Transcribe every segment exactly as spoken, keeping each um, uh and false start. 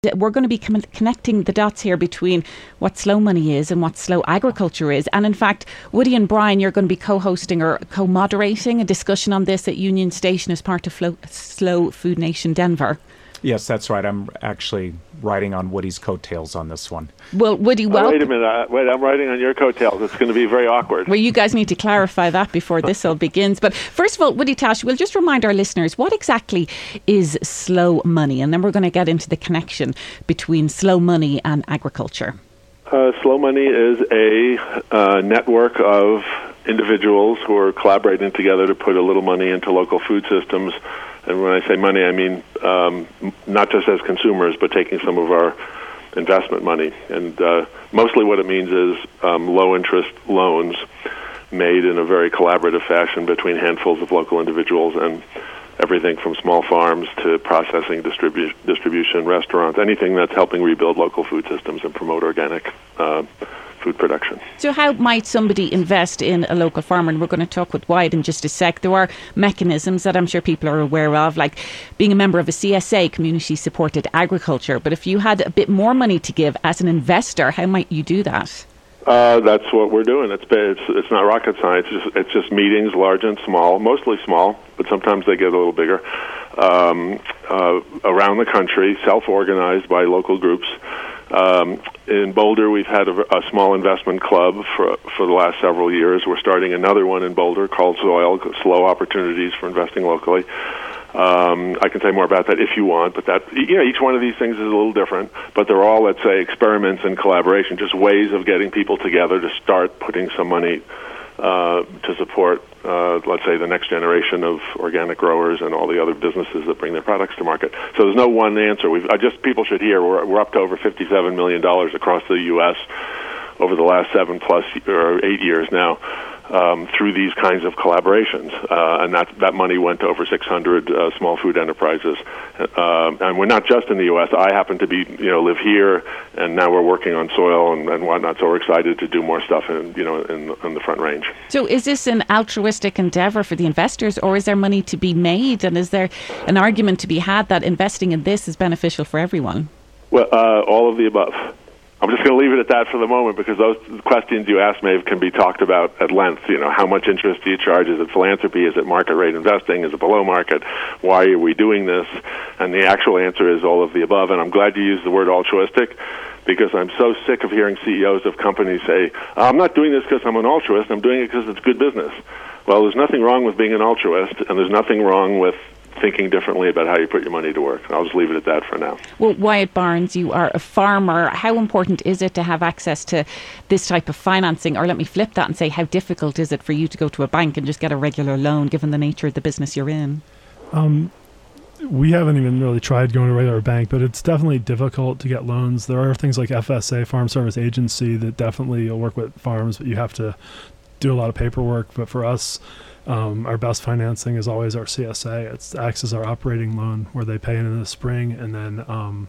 We're going to be con- connecting the dots here between what slow money is and what slow agriculture is. And in fact, Woody and Brian, you're going to be co-hosting or co-moderating a discussion on this at Union Station as part of Flo- Slow Food Nation Denver. Yes, that's right. I'm actually riding on Woody's coattails on this one. Well, Woody, well... Oh, wait a minute. Uh, wait, I'm riding on your coattails. It's going to be very awkward. Well, you guys need to clarify that before this all begins. But first of all, Woody, Tash, we'll just remind our listeners, what exactly is slow money? And then we're going to get into the connection between slow money and agriculture. Uh, slow money is a uh, network of individuals who are collaborating together to put a little money into local food systems. And when I say money, I mean um, not just as consumers, but taking some of our investment money. And uh, mostly what it means is um, low-interest loans made in a very collaborative fashion between handfuls of local individuals, and everything from small farms to processing, distribu- distribution, restaurants, anything that's helping rebuild local food systems and promote organic uh, food production. So how might somebody invest in a local farmer? And we're going to talk with Wyatt in just a sec. There are mechanisms that I'm sure people are aware of, like being a member of a C S A, Community Supported Agriculture. But if you had a bit more money to give as an investor, how might you do that? Uh, that's what we're doing. It's, it's it's not rocket science. It's just, it's just meetings, large and small, mostly small, but sometimes they get a little bigger, um, uh, around the country, self-organized by local groups. Um, in Boulder, we've had a, a small investment club for for the last several years. We're starting another one in Boulder called Soil, Slow Opportunities for Investing Locally. Um, I can say more about that if you want, but that, you know, each one of these things is a little different, but they're all, let's say, experiments in collaboration, just ways of getting people together to start putting some money uh, to support, uh, let's say, the next generation of organic growers and all the other businesses that bring their products to market. So there's no one answer. We've I just people should hear we're we're up to over fifty-seven million dollars across the U S over the last seven plus or eight years now. Um, through these kinds of collaborations, uh, and that that money went to over six hundred uh, small food enterprises, uh, and we're not just in the U S. I happen to be, you know, live here, and now we're working on soil and, and whatnot. So we're excited to do more stuff in, you know, in, in the Front Range. So is this an altruistic endeavor for the investors, or is there money to be made, and is there an argument to be had that investing in this is beneficial for everyone? Well, uh, all of the above. I'm just going to leave it at that for the moment, because those questions you asked, Maeve, can be talked about at length. You know, how much interest do you charge? Is it philanthropy? Is it market rate investing? Is it below market? Why are we doing this? And the actual answer is all of the above. And I'm glad you used the word altruistic, because I'm so sick of hearing C E Os of companies say, I'm not doing this because I'm an altruist. I'm doing it because it's good business. Well, there's nothing wrong with being an altruist, and there's nothing wrong with thinking differently about how you put your money to work. I'll just leave it at that for now. Well, Wyatt Barnes, you are a farmer. How important is it to have access to this type of financing? Or let me flip that and say, how difficult is it for you to go to a bank and just get a regular loan, given the nature of the business you're in? Um, we haven't even really tried going to a regular bank, but it's definitely difficult to get loans. There are things like F S A, Farm Service Agency, that definitely will work with farms, but you have to do a lot of paperwork. But for us, Um, our best financing is always our C S A. It acts as our operating loan, where they pay in the spring, and then um,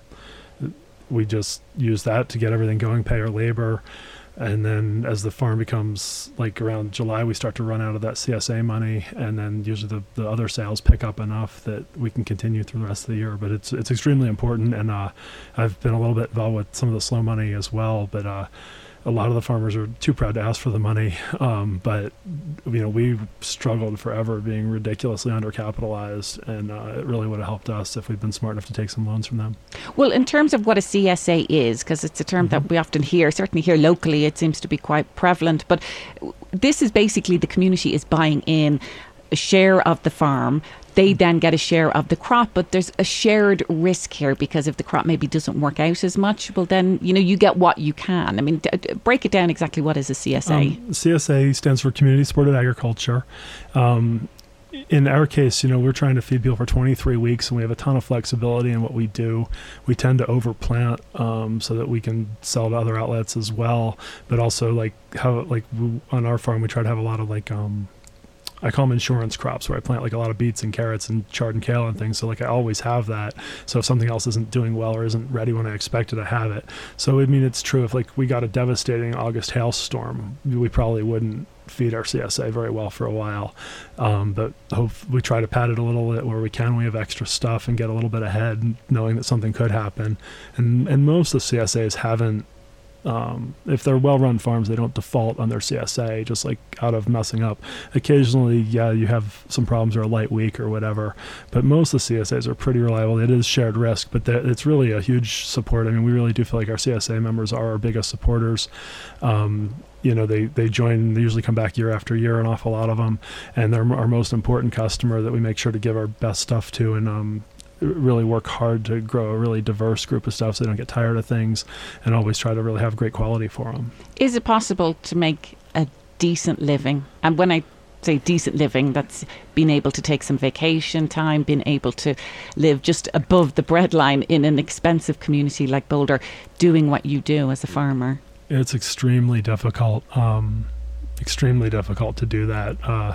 we just use that to get everything going, pay our labor, and then as the farm becomes, like around July, we start to run out of that C S A money, and then usually the, the other sales pick up enough that we can continue through the rest of the year. But it's it's extremely important, and uh, I've been a little bit involved with some of the slow money as well, but uh, a lot of the farmers are too proud to ask for the money, um, but you know, we struggled forever being ridiculously undercapitalized, and uh, it really would have helped us if we'd been smart enough to take some loans from them. Well, in terms of what a C S A is, because it's a term mm-hmm. that we often hear, certainly here locally, it seems to be quite prevalent, but this is basically the community is buying in a share of the farm. They then get a share of the crop, but there's a shared risk here, because if the crop maybe doesn't work out as much, well then, you know, you get what you can. I mean, d- d- break it down exactly. What is a C S A? Um, C S A stands for Community Supported Agriculture. Um, in our case, you know, we're trying to feed people for twenty-three weeks, and we have a ton of flexibility in what we do. We tend to overplant um, so that we can sell to other outlets as well, but also like how, like we, on our farm, we try to have a lot of like, um, I call them insurance crops, where I plant like a lot of beets and carrots and chard and kale and things. So like I always have that. So if something else isn't doing well or isn't ready when I expect it, I have it. So I mean, it's true. If like we got a devastating August hailstorm, we probably wouldn't feed our C S A very well for a while. Um, but hope we try to pad it a little bit where we can. We have extra stuff and get a little bit ahead, knowing that something could happen. And and most of the C S As haven't. Um, if they're well-run farms, they don't default on their C S A just like out of messing up. Occasionally, yeah, you have some problems or a light week or whatever, but most of the C S As are pretty reliable. It is shared risk, but it's really a huge support. I mean, we really do feel like our C S A members are our biggest supporters. Um, you know, they, they join, they usually come back year after year, an awful lot of them, and they're our most important customer that we make sure to give our best stuff to, and um, really work hard to grow a really diverse group of stuff so they don't get tired of things, and always try to really have great quality for them. Is it possible to make a decent living? And when I say decent living, that's being able to take some vacation time, being able to live just above the breadline in an expensive community like Boulder, doing what you do as a farmer. It's extremely difficult, um, extremely difficult to do that. Uh,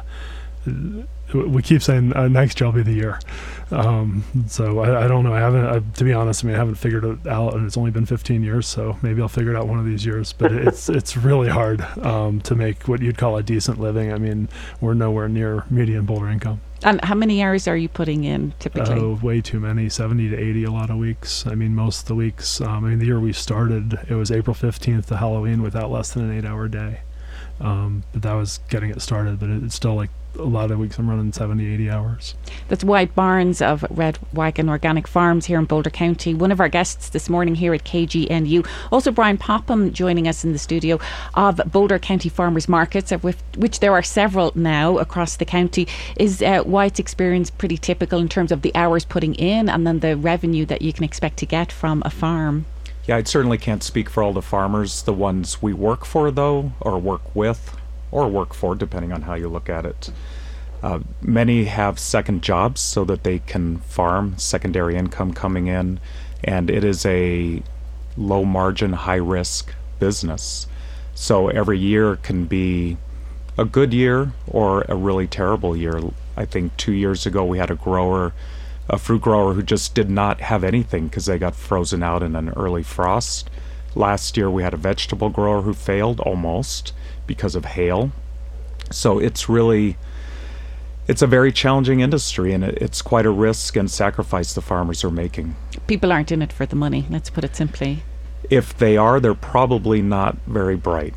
we keep saying uh, next year will be the year. Um, so I, I don't know. I haven't, I, to be honest, I mean, I haven't figured it out, and it's only been fifteen years, so maybe I'll figure it out one of these years. But it's it's really hard um, to make what you'd call a decent living. I mean, we're nowhere near median Boulder income. And how many hours are you putting in typically? Oh, way too many, seventy to eighty a lot of weeks. I mean, most of the weeks, um, I mean, the year we started, it was April fifteenth to Halloween without less than an eight-hour day. Um, but that was getting it started, but it's still like a lot of weeks I'm running seventy, eighty hours. That's Wyatt Barnes of Red Wagon Organic Farms here in Boulder County, one of our guests this morning here at K G N U. Also Brian Popham joining us in the studio of Boulder County Farmers Markets, of which there are several now across the county. Is uh, Wyatt's experience pretty typical in terms of the hours putting in and then the revenue that you can expect to get from a farm? Yeah, I certainly can't speak for all the farmers. The ones we work for, though, or work with, or work for, depending on how you look at it. Uh, many have second jobs so that they can farm, secondary income coming in, and it is a low margin, high risk business. So every year can be a good year or a really terrible year. I think two years ago we had a grower, a fruit grower who just did not have anything because they got frozen out in an early frost. Last year we had a vegetable grower who failed almost because of hail. So it's really, it's a very challenging industry, and it's quite a risk and sacrifice the farmers are making. People aren't in it for the money, let's put it simply. If they are, they're probably not very bright.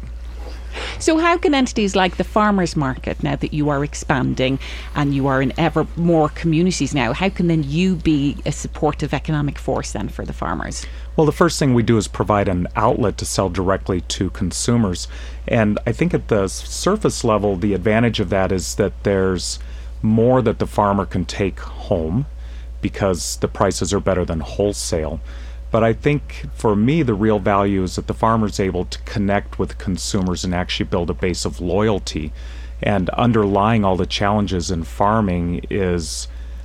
So how can entities like the farmers market, now that you are expanding and you are in ever more communities now, how can then you be a supportive economic force then for the farmers? Well, the first thing we do is provide an outlet to sell directly to consumers. And I think at the surface level, the advantage of that is that there's more that the farmer can take home because the prices are better than wholesale. But I think for me, the real value is that the farmer is able to connect with consumers and actually build a base of loyalty. And underlying all the challenges in farming is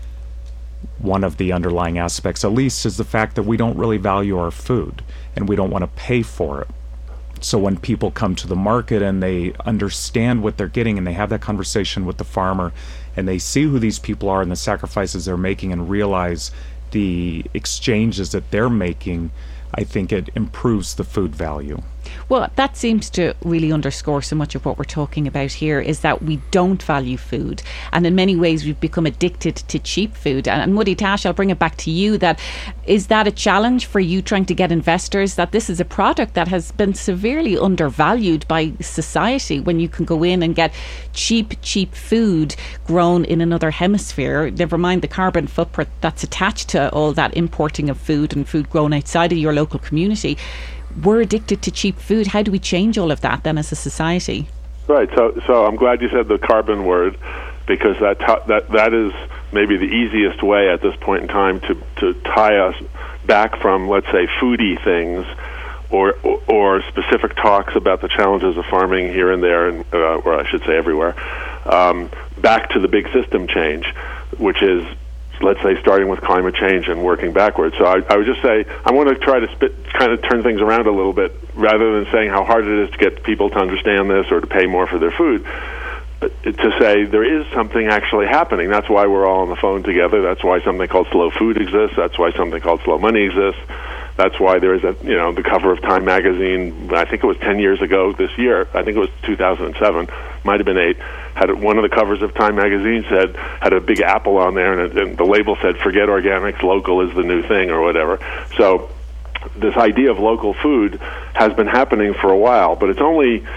one of the underlying aspects, at least, is the fact that we don't really value our food and we don't want to pay for it. So when people come to the market and they understand what they're getting and they have that conversation with the farmer and they see who these people are and the sacrifices they're making and realize the exchanges that they're making, I think it improves the food value. Well, that seems to really underscore so much of what we're talking about here, is that we don't value food, and in many ways we've become addicted to cheap food. And, and Muddy Tash, I'll bring it back to you. That is that a challenge for you trying to get investors that this is a product that has been severely undervalued by society, when you can go in and get cheap, cheap food grown in another hemisphere, never mind the carbon footprint that's attached to all that importing of food and food grown outside of your local community. We're addicted to cheap food. How do we change all of that then as a society? Right. So, so I'm glad you said the carbon word, because that t- that that is maybe the easiest way at this point in time to to tie us back from, let's say, foodie things, or or, or specific talks about the challenges of farming here and there, and uh, or I should say everywhere, um, back to the big system change, which is, let's say, starting with climate change and working backwards. So I, I would just say I want to try to spit, kind of turn things around a little bit, rather than saying how hard it is to get people to understand this or to pay more for their food, but to say there is something actually happening. That's why we're all on the phone together. That's why something called Slow Food exists. That's why something called Slow Money exists. That's why there is a, you know, the cover of Time magazine, I think it was ten years ago this year, I think it was two thousand seven, might have been eight, had one of the covers of Time magazine said, had a big apple on there, and, it, and the label said, forget organics, local is the new thing, or whatever. So this idea of local food has been happening for a while, but it's only,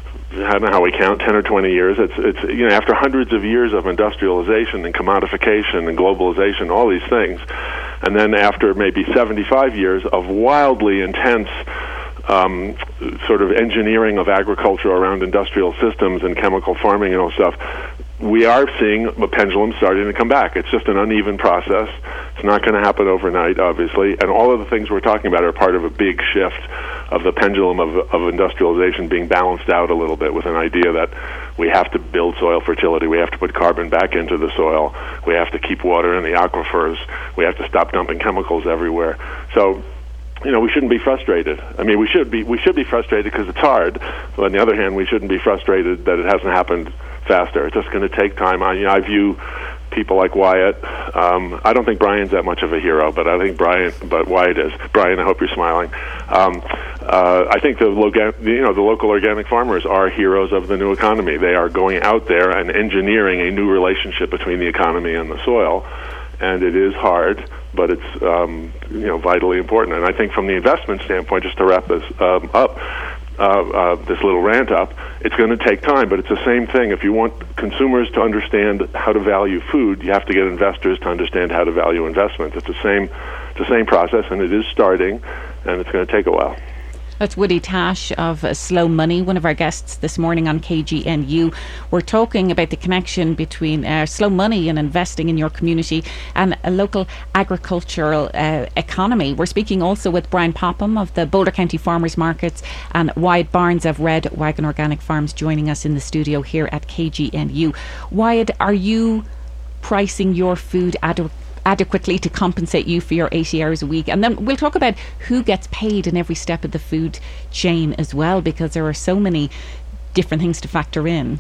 I don't know how we count, ten or twenty years. It's, it's you know, after hundreds of years of industrialization and commodification and globalization, all these things, and then after maybe seventy-five years of wildly intense um, sort of engineering of agriculture around industrial systems and chemical farming and all stuff, we are seeing a pendulum starting to come back. It's just an uneven process. It's not going to happen overnight, obviously, and all of the things we're talking about are part of a big shift of the pendulum of, of industrialization being balanced out a little bit with an idea that we have to build soil fertility, we have to put carbon back into the soil, we have to keep water in the aquifers, we have to stop dumping chemicals everywhere. So, you know, we shouldn't be frustrated. I mean, we should be we should be frustrated because it's hard, but on the other hand, we shouldn't be frustrated that it hasn't happened faster. It's just going to take time. I, you know, I view people like Wyatt. Um, I don't think Brian's that much of a hero, but I think Brian, but Wyatt is. Brian, I hope you're smiling. Um, uh, I think the, loga- you know, the local organic farmers are heroes of the new economy. They are going out there and engineering a new relationship between the economy and the soil, and it is hard, but it's um, you know, vitally important. And I think from the investment standpoint, just to wrap this um, up, Uh, uh, this little rant up, it's going to take time, but it's the same thing. If you want consumers to understand how to value food, you have to get investors to understand how to value investment. It's the same, it's the same process, and it is starting, and it's going to take a while. That's Woody Tash of uh, Slow Money, one of our guests this morning on K G N U. We're talking about the connection between uh, slow money and investing in your community and a local agricultural uh, economy. We're speaking also with Brian Popham of the Boulder County Farmers Markets and Wyatt Barnes of Red Wagon Organic Farms joining us in the studio here at K G N U. Wyatt, are you pricing your food adequately? adequately to compensate you for your eighty hours a week? And then we'll talk about who gets paid in every step of the food chain as well, because there are so many different things to factor in.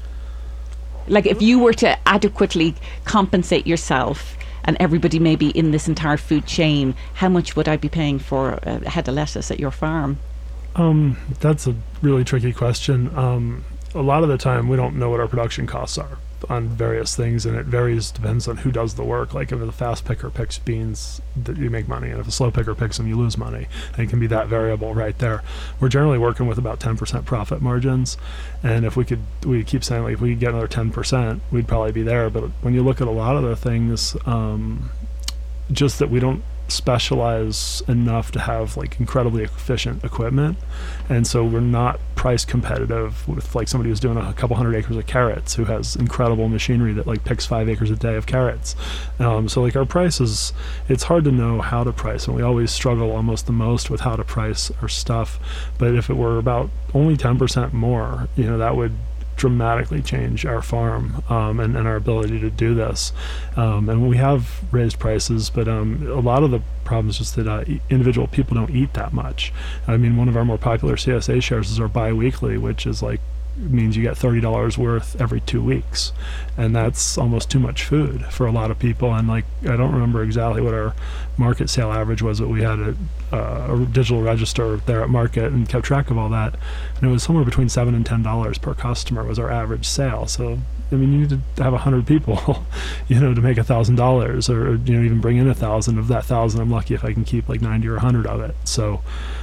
Like if you were to adequately compensate yourself and everybody maybe in this entire food chain, how much would I be paying for a head of lettuce at your farm? Um, that's a really tricky question. Um, a lot of the time we don't know what our production costs are on various things, and it varies, depends on who does the work. Like if a fast picker picks beans, that you make money, and if a slow picker picks them, you lose money. And it can be that variable right there. We're generally working with about ten percent profit margins, and if we could, we keep saying like if we could get another ten percent, we'd probably be there. But when you look at a lot of the things, um, just that we don't specialize enough to have like incredibly efficient equipment, and so we're not price competitive with like somebody who's doing a couple hundred acres of carrots who has incredible machinery that like picks five acres a day of carrots. Um, so like our prices, it's hard to know how to price, and we always struggle almost the most with how to price our stuff. But if it were about only ten percent more, you know, that would dramatically change our farm um, and, and our ability to do this. Um, and we have raised prices, but um, a lot of the problem is just that uh, individual people don't eat that much. I mean, one of our more popular C S A shares is our bi-weekly, which is like means you get thirty dollars worth every two weeks, and that's almost too much food for a lot of people. And like, I don't remember exactly what our market sale average was, but we had a, uh, a digital register there at market and kept track of all that, and it was somewhere between seven and ten dollars per customer was our average sale. So I mean, you need to have a hundred people, you know, to make a thousand dollars, or you know, even bring in a thousand. Of that thousand, I'm lucky if I can keep like ninety or a hundred of it. So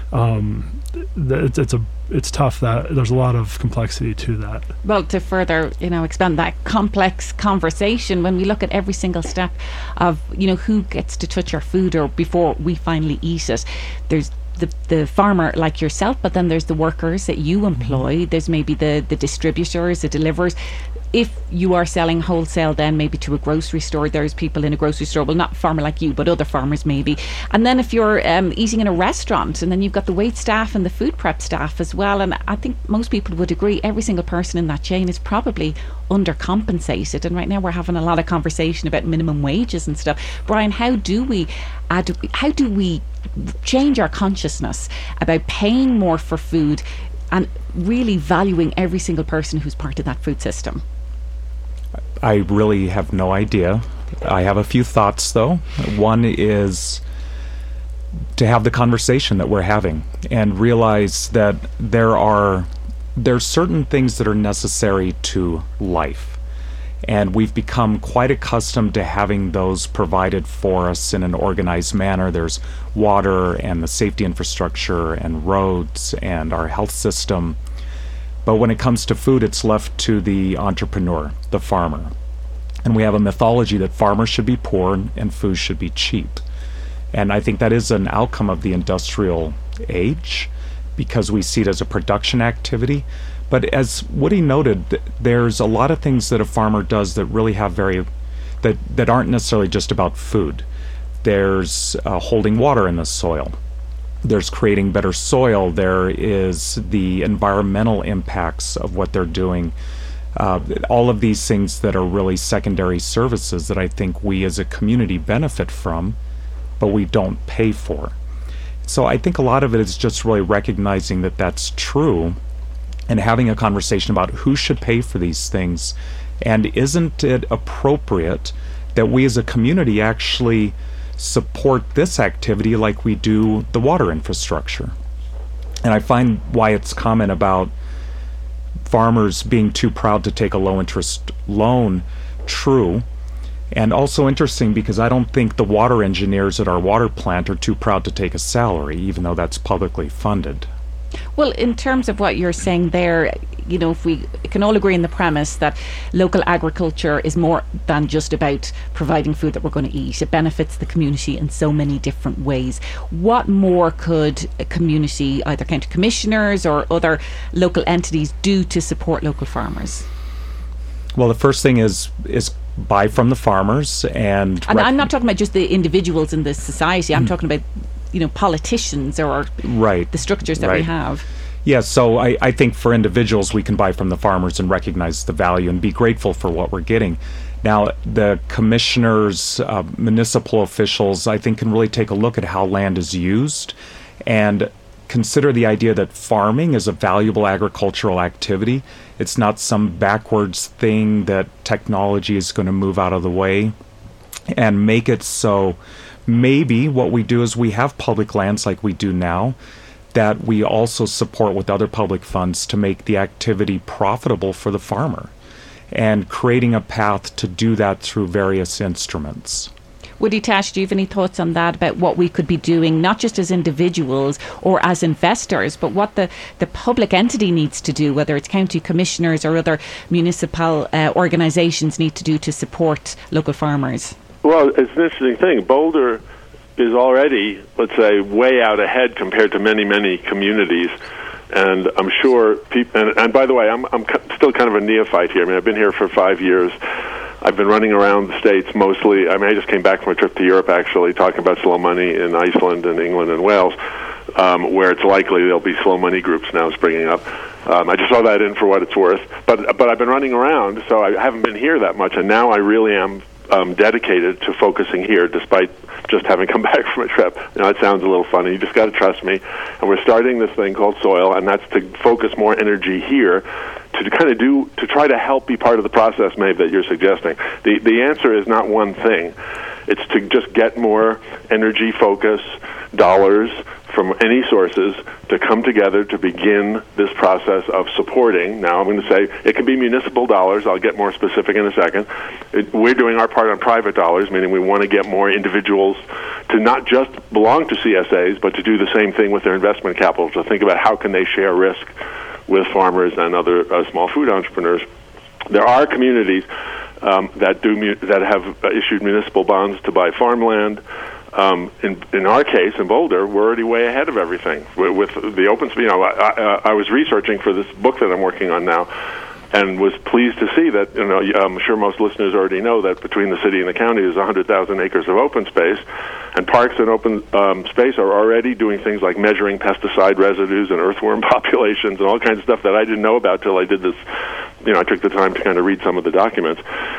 um, th- it's, it's a it's tough. That there's a lot of complexity to that. Well, to further, you know, expand that complex conversation, when we look at every single step of, you know, who gets to touch our food or before we finally eat it, there's the the farmer like yourself, but then there's the workers that you employ. Mm-hmm. There's maybe the the distributors, the deliverers. If you are selling wholesale, then maybe to a grocery store, there's people in a grocery store, well, not a farmer like you, but other farmers maybe. And then if you're um, eating in a restaurant, and then you've got the wait staff and the food prep staff as well. And I think most people would agree every single person in that chain is probably undercompensated. And right now we're having a lot of conversation about minimum wages and stuff. Brian, how do we add, how do we change our consciousness about paying more for food and really valuing every single person who's part of that food system? I really have no idea. I have a few thoughts, though. One is to have the conversation that we're having and realize that there are there's certain things that are necessary to life. And we've become quite accustomed to having those provided for us in an organized manner. There's water and the safety infrastructure and roads and our health system. But when it comes to food, it's left to the entrepreneur, the farmer. And we have a mythology that farmers should be poor and food should be cheap. And I think that is an outcome of the industrial age because we see it as a production activity. But as Woody noted, there's a lot of things that a farmer does that really have very, that, that aren't necessarily just about food. There's uh, holding water in the soil. There's creating better soil. There is the environmental impacts of what they're doing. Uh, all of these things that are really secondary services that I think we as a community benefit from, but we don't pay for. So I think a lot of it is just really recognizing that that's true and having a conversation about who should pay for these things, and isn't it appropriate that we as a community actually support this activity like we do the water infrastructure. And I find Wyatt's comment about farmers being too proud to take a low interest loan true, and also interesting because I don't think the water engineers at our water plant are too proud to take a salary, even though that's publicly funded. Well, in terms of what you're saying there, you know, if we can all agree in the premise that local agriculture is more than just about providing food that we're going to eat. It benefits the community in so many different ways. What more could a community, either county commissioners or other local entities, do to support local farmers? Well, the first thing is is buy from the farmers, and and rec- I'm not talking about just the individuals in the society. I'm mm. talking about, you know, politicians or right. the structures that right. we have. Yeah, so I, I think for individuals, we can buy from the farmers and recognize the value and be grateful for what we're getting. Now, the commissioners, uh, municipal officials, I think, can really take a look at how land is used and consider the idea that farming is a valuable agricultural activity. It's not some backwards thing that technology is going to move out of the way, and make it so maybe what we do is we have public lands like we do now that we also support with other public funds to make the activity profitable for the farmer, and creating a path to do that through various instruments. Woody Tash, do you have any thoughts on that, about what we could be doing, not just as individuals or as investors, but what the, the public entity needs to do, whether it's county commissioners or other municipal uh, organisations need to do to support local farmers? Well, it's an interesting thing. Boulder is already, let's say, way out ahead compared to many, many communities. And I'm sure people, and, and by the way, I'm, I'm still kind of a neophyte here. I mean, I've been here for five years. I've been running around the States mostly. I mean, I just came back from a trip to Europe, actually, talking about slow money in Iceland and England and Wales, um, where it's likely there'll be slow money groups now springing up. Um, I just saw that in for what it's worth. But but I've been running around, so I haven't been here that much, and now I really am um, dedicated to focusing here, despite just having come back from a trip. You know, it sounds a little funny. You just got to trust me. And we're starting this thing called Soil, and that's to focus more energy here to kind of do, to try to help be part of the process, Maeve, that you're suggesting. The the answer is not one thing. It's to just get more energy, focus, dollars from any sources to come together to begin this process of supporting. Now, I'm going to say it can be municipal dollars. I'll get more specific in a second. It, we're doing our part on private dollars, meaning we want to get more individuals to not just belong to C S As, but to do the same thing with their investment capital, to think about how can they share risk with farmers and other uh, small food entrepreneurs. There are communities um, that do mu- that have uh, issued municipal bonds to buy farmland. Um, in in our case, in Boulder, we're already way ahead of everything with, with the open. You know, I, I, I was researching for this book that I'm working on now, and was pleased to see that, you know, I'm sure most listeners already know that between the city and the county there's one hundred thousand acres of open space, and parks and open um, space are already doing things like measuring pesticide residues and earthworm populations and all kinds of stuff that I didn't know about till I did this. You know, I took the time to kind of read some of the documents.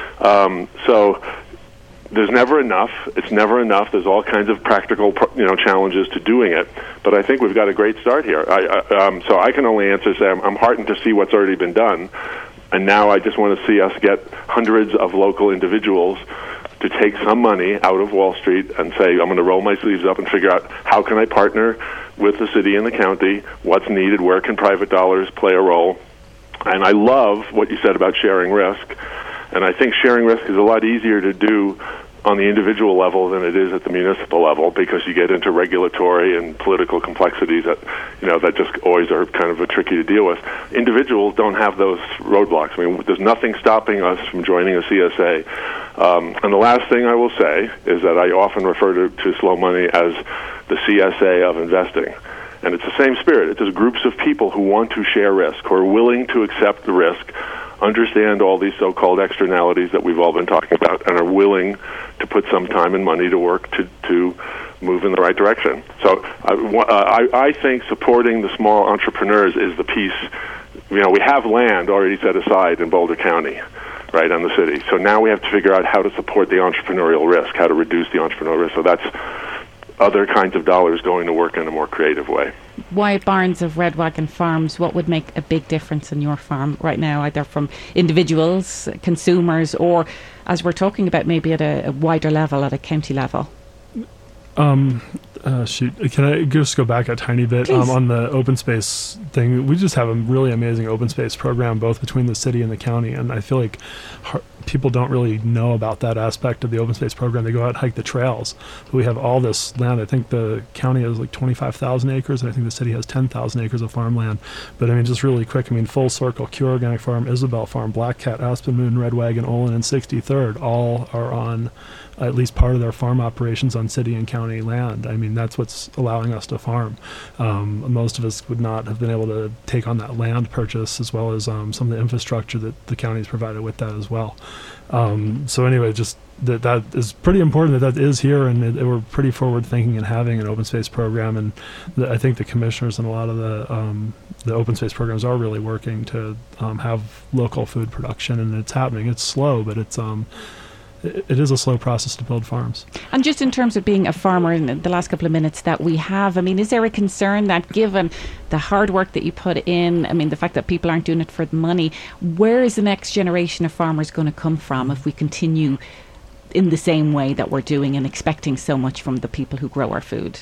Um, so there's never enough. It's never enough. There's all kinds of practical, you know, challenges to doing it. But I think we've got a great start here. I, I, um, so I can only answer say I'm, I'm heartened to see what's already been done, and now I just want to see us get hundreds of local individuals to take some money out of Wall Street and say, I'm going to roll my sleeves up and figure out how can I partner with the city and the county, what's needed, where can private dollars play a role. And I love what you said about sharing risk. And I think sharing risk is a lot easier to do on the individual level than it is at the municipal level, because you get into regulatory and political complexities that, you know, that just always are kind of a tricky to deal with. Individuals don't have those roadblocks. I mean, there's nothing stopping us from joining a C S A. Um, and the last thing I will say is that I often refer to, to slow money as the C S A of investing. And it's the same spirit. It's just groups of people who want to share risk, who are willing to accept the risk, understand all these so-called externalities that we've all been talking about, and are willing to put some time and money to work to, to move in the right direction. So uh, I, I think supporting the small entrepreneurs is the piece. You know, we have land already set aside in Boulder County, right, on the city. So now we have to figure out how to support the entrepreneurial risk, how to reduce the entrepreneurial risk. So that's other kinds of dollars going to work in a more creative way. Wyatt Barnes of Red Wagon Farms, what would make a big difference in your farm right now, either from individuals, consumers, or, as we're talking about, maybe at a, a wider level, at a county level? Um, uh, shoot, can I just go back a tiny bit um, on the open space thing? We just have a really amazing open space program, both between the city and the county, and I feel like har- people don't really know about that aspect of the open space program. They go out and hike the trails, but we have all this land. I think the county has like twenty-five thousand acres, and I think the city has ten thousand acres of farmland. But I mean, just really quick, I mean, Full Circle, Cure Organic Farm, Isabel Farm, Black Cat, Aspen Moon, Red Wagon, Olin, and sixty-third all are on at least part of their farm operations on city and county land. I mean, that's what's allowing us to farm. Um, most of us would not have been able to take on that land purchase, as well as um, some of the infrastructure that the county's provided with that as well. Um, so anyway, just that that is pretty important that that is here, and it, it, we're pretty forward thinking in having an open space program. And the, I think the commissioners and a lot of the um, the open space programs are really working to um, have local food production, and it's happening. It's slow, but it's um, it is a slow process to build farms. And just in terms of being a farmer, in the last couple of minutes that we have, I mean, is there a concern that given the hard work that you put in, I mean, the fact that people aren't doing it for the money, where is the next generation of farmers going to come from if we continue in the same way that we're doing and expecting so much from the people who grow our food?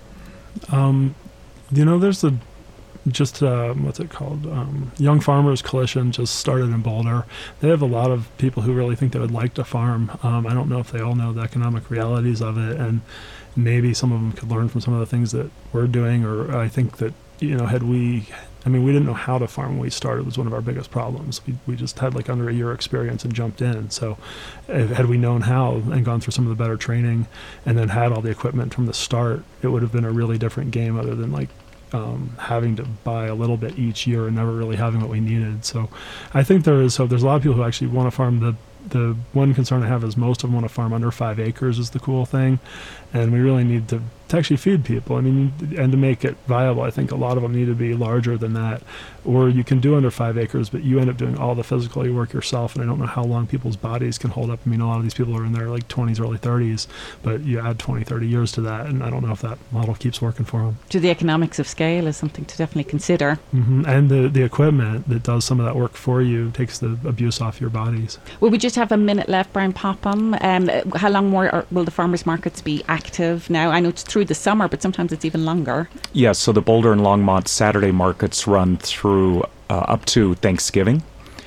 Um, you know, there's a just uh, what's it called? Um, Young Farmers Coalition just started in Boulder. They have a lot of people who really think they would like to farm. Um, I don't know if they all know the economic realities of it, and maybe some of them could learn from some of the things that we're doing. Or I think that, you know, had we, I mean, we didn't know how to farm when we started. It was one of our biggest problems. We we just had like under a year experience and jumped in. So if, had we known how and gone through some of the better training and then had all the equipment from the start, it would have been a really different game, other than like Um, having to buy a little bit each year and never really having what we needed. So I think there is hope. There's a lot of people who actually want to farm. The the one concern I have is most of them want to farm under five acres is the cool thing, and we really need to, to actually feed people. I mean, and to make it viable, I think a lot of them need to be larger than that. Or you can do under five acres, but you end up doing all the physical work yourself, and I don't know how long people's bodies can hold up. I mean, a lot of these people are in their like twenties, early thirties, but you add twenty, thirty years to that, and I don't know if that model keeps working for them. So the economics of scale is something to definitely consider. Mm-hmm. And the, the equipment that does some of that work for you takes the abuse off your bodies. Well, we just have a minute left, Brian Popham. Um, how long more are, will the farmers markets be active now? I know it's through the summer, but sometimes it's even longer. Yes, so the Boulder and Longmont Saturday markets run through uh, up to Thanksgiving.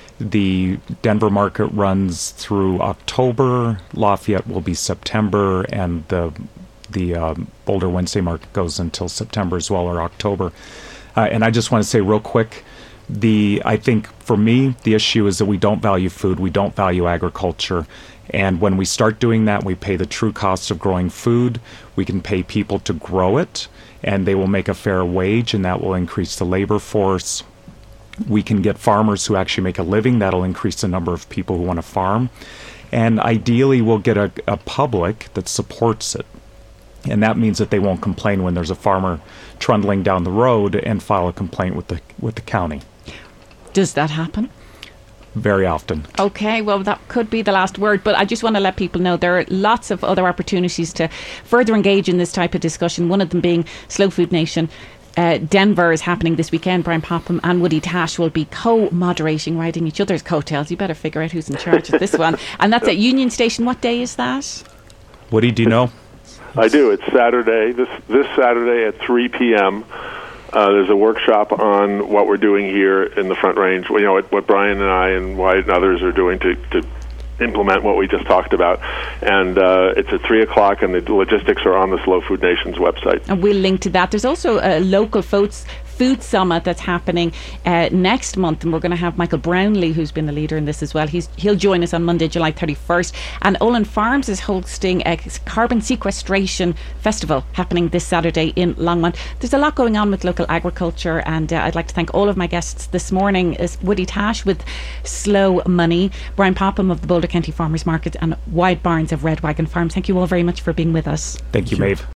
The Denver market runs through October. Lafayette will be September, and the the um, Boulder Wednesday market goes until September as well, or October. Uh, and I just want to say real quick, the I think for me the issue is that we don't value food, we don't value agriculture. And when we start doing that, we pay the true cost of growing food. We can pay people to grow it, and they will make a fair wage, and that will increase the labor force. We can get farmers who actually make a living. That'll increase the number of people who want to farm. And ideally, we'll get a, a public that supports it. And that means that they won't complain when there's a farmer trundling down the road and file a complaint with the with the county. Does that happen? Very often. Okay, well, that could be the last word, but I just want to let people know there are lots of other opportunities to further engage in this type of discussion, one of them being Slow Food Nation. Uh, Denver is happening this weekend. Brian Popham and Woody Tash will be co-moderating, riding each other's coattails. You better figure out who's in charge of this one. And that's at Union Station. What day is that? Woody, do you know? I do. It's Saturday, this this Saturday at three p.m. Uh, there's a workshop on what we're doing here in the Front Range. You know, what, what Brian and I and Wyatt and others are doing to, to implement what we just talked about. And uh, it's at three o'clock, and the logistics are on the Slow Food Nation's website. And we'll link to that. There's also a local folks food summit that's happening uh, next month, and we're going to have Michael Brownlee, who's been the leader in this as well. He's he'll join us on Monday, July thirty-first. And Olin Farms is hosting a carbon sequestration festival happening this Saturday in Longmont. There's a lot going on with local agriculture, and uh, I'd like to thank all of my guests this morning. Is Woody Tash with Slow Money, Brian Popham of the Boulder County Farmers Market, and Wyatt Barnes of Red Wagon Farms. Thank you all very much for being with us. Thank you, Maeve.